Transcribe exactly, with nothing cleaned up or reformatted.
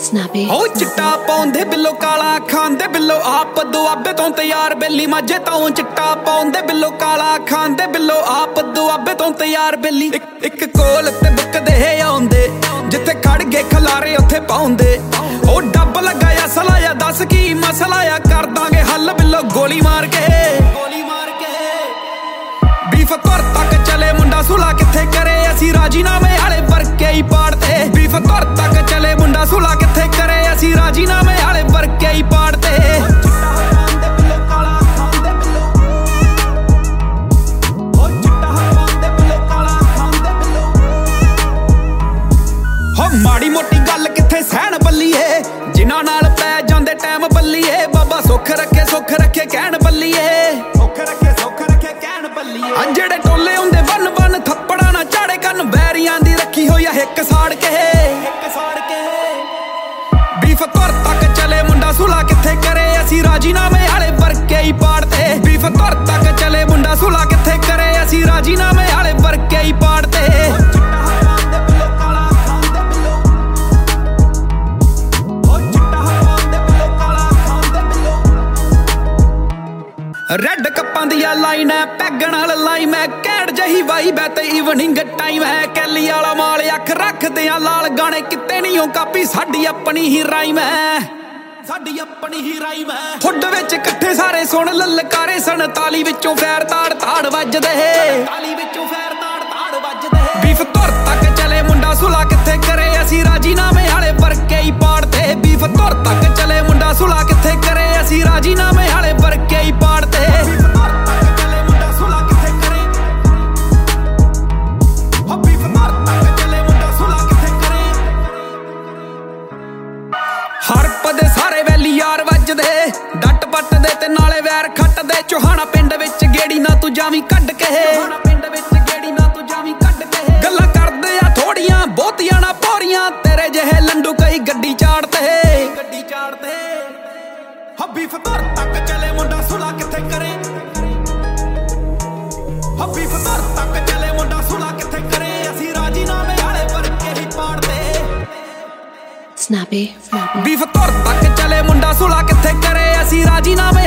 Snappy ਹੋ ਚਿੱਟਾ ਪਾਉਂਦੇ ਬਿੱਲੋ ਕਾਲਾ ਖਾਂਦੇ ਬਿੱਲੋ ਆਪ ਦੁਆਬੇ ਤੋਂ ਤਿਆਰ ਬੇਲੀ ਮਾਝੇ ਤੋਂ ਚਿੱਟਾ ਪਾਉਂਦੇ ਬਿੱਲੋ ਕਾਲਾ ਖਾਂਦੇ ਬਿੱਲੋ ਆਪ ਦੁਆਬੇ ਤੋਂ ਤਿਆਰ ਬੇਲੀ ਇੱਕ ਕੋਲ ਤੇ ਬੁੱਕਦੇ ਆਉਂਦੇ ਜਿੱਥੇ ਖੜ ਗਏ ਖਲਾਰੇ ਉੱਥੇ ਪਾਉਂਦੇ ਉਹ ਡੱਬ ਲਗਾਇਆ ਸਲਾਇਆ ਦੱਸ ਕੀ ਮਸਲਾ ਆ ਕਰ ਦਾਂਗੇ ਹੱਲ ਬਿੱਲੋ ਗੋਲੀ ਮਾਰ ਕੇ ਗੋਲੀ ਮਾਰ ਕੇ ਬੀਫ ਤੁਰ ਤੱਕ ਚਲੇ ਮੁੰਡਾ ਸੁਲਾ ਕਿੱਥੇ ਕਰੇ ਅਸੀਂ ਰਾਜੀਨਾਮੇ ਵਾਲੇ ਵਰਕੇ ਹੀ ਪਾੜਦੇ ਬੀਫ ਤੁਰ ਤੱਕ ਚਲੇ ਮੁੰਡਾ ਸੁਲਾ ਕਿੱਥੇ ਕਰੇ ਅਸੀਂ ਰਾਜੀਨਾਮੇ ਵਾਲੇ ਵਰਕੇ ਹੀ ਪਾੜਦੇ ਮਾੜੀ ਮੋਟੀ ਗੱਲ ਕਿੱਥੇ ਸਹਿਣ ਬੱਲੀਏ ਜਿਨ੍ਹਾਂ ਨਾਲ ਪੈ ਜਾਂਦੇ ਟਾਈਮ ਬੱਲੀਏ ਬਾਬਾ ਸੁੱਖ ਰੱਖੇ ਸੁੱਖ ਰੱਖੇ ਕਹਿਣ ਬੱਲੀਏ ਸੁੱਖ ਰੱਖੇ ਸੁੱਖ ਰੱਖੇ ਕਹਿਣ ਬੱਲੀਏ ਆ ਜਿਹੜੇ ਟੋਲੇ ਹੁੰਦੇ ਬੰਨ ਬੰਨ ਥੱਪੜਾ ਨਾ ਝਾੜੇ ਕੰਨ ਬੈਰੀਆਂ ਦੀ ਰੱਖੀ ਹੋਈ ਆ ਹਿੱਕ ਸਾੜ ਕੇ ਹਿੱਕ ਸਾੜ ਕੇ ਬੀਫ ਤੁਰ ਤੱਕ ਚਲੇ ਮੁੰਡਾ ਸੁਲਾ ਕਿੱਥੇ ਕਰੇ ਅਸੀਂ ਰਾਜੀਨਾਮੇ ਵਾਲੇ ਵਰਕੇ ਹੀ ਪਾੜਦੇ ਬੀਫ ਤੁਰ ਤੱਕ ਚਲੇ ਮੁੰਡਾ ਸੁਲਾ ਕਿੱਥੇ ਕਰੇ ਅਸੀਂ ਰਾਜੀਨਾਮੇ ਵਾਲੇ ਵਰਕੇ ਹੀ ਪਾੜਦੇ ਰੈਡ ਕੱਪਾਂ ਦੀ ਆ ਲਾਈਨ ਐ ਪੈਗ ਨਾਲ ਲਾਈ ਮੈਂ ਕੈੜ ਜਹੀ ਵਾਈ ਬੈ ਤੇ ਈਵਨਿੰਗ ਟਾਈਮ ਹੈ ਕੈਲੀ ਵਾਲਾ ਮਾਲ ਅੱਖ ਰੱਖਦੇ ਆ ਲਾਲ ਗਾਣੇ ਕਿਤੇ ਨਹੀਂ ਉਹ ਕਾਪੀ ਸਾਡੀ ਆਪਣੀ ਹੀ ਰਾਈਮ ਹੈ ਸਾਡੀ ਆਪਣੀ ਹੀ ਰਾਈਮ ਹੈ ਹੁੱਡ ਵਿੱਚ ਇਕੱਠੇ ਸਾਰੇ ਸੁਣ ਲਲਕਾਰੇ ਸੰਤਾਲੀ ਵਿੱਚੋਂ ਫੈਰ ਤਾੜ ਤਾੜ ਵੱਜਦੇ ਸੰਤਾਲੀ ਵਿੱਚੋਂ ਫੈਰ ਤਾੜ ਤਾੜ ਵੱਜਦੇ ਬੀਫ ਤੁਰ ਤੱਕ ਚਲੇ ਮੁੰਡਾ ਸੁਲਾ ਕਿੱਥੇ ਕਰੇ ਅਸੀਂ ਰਾਜੀਨਾਮੇ ਵਾਲੇ ਵਰਕੇ ਹੀ ਪਾੜਦੇ ਬੀਫ ਤੁਰ ਤੱਕ ਚਲੇ ਮੁੰਡਾ ਸੁਲਾ ਕਿੱਥੇ ਕਰੇ ਅਸੀਂ ਰਾਜੀਨਾਮੇ ਵਾਲੇ ਵਰਕੇ ਹੀ ਪਾੜਦੇ ਹਰਪ ਦੇ ਸਾਰੇ ਵੈਲੀ ਯਾਰ ਵੱਜਦੇ ਡੱਟ ਪੱਟ ਦੇ ਤੇ ਨਾਲੇ ਵੈਰ ਖੱਟਦੇ ਚੋਹਾਣਾ ਪਿੰਡ ਵਿੱਚ ਗੇੜੀ ਨਾ ਤੂੰ ਜਾਵੀਂ ਕੱਢ ਕੇ ਚੋਹਾਣਾ ਪਿੰਡ ਵਿੱਚ ਗੇੜੀ ਨਾ ਤੂੰ ਜਾਵੀਂ ਕੱਢ ਕੇ ਗੱਲਾਂ ਕਰਦੇ ਆ ਥੋੜੀਆਂ ਬਹੁਤੀਆਂ ਨਾ ਪੋਰੀਆਂ ਤੇਰੇ ਜਿਹੇ ਲੰਡੂ ਕਈ ਗੱਡੀ ਚਾੜਦੇ ਗੱਡੀ ਚਾੜਦੇ ਹੱਬੀ ਫਤਰ ਤੱਕ ਚਲੇ ਮੁੰਡਾ ਸੁਲਾ ਕਿੱਥੇ ਕਰੇ ਹੱਬੀ ਫਤਰ ਤੱਕ ਚਲੇ ਮੁੰਡਾ ਸੁਲਾ ਕਿੱਥੇ ਕਰੇ ਅਸੀਂ ਰਾਜੀਨਾਮੇ ਵਾਲੇ ਵਰਕੇ ਹੀ ਪਾੜਦੇ Snappy ਬੀਫ ਤੁਰ ਤੱਕ ਚਲੇ ਮੁੰਡਾ ਸੁਲਾ ਕਿੱਥੇ ਕਰੇ ਅਸੀਂ ਰਾਜੀਨਾਮੇ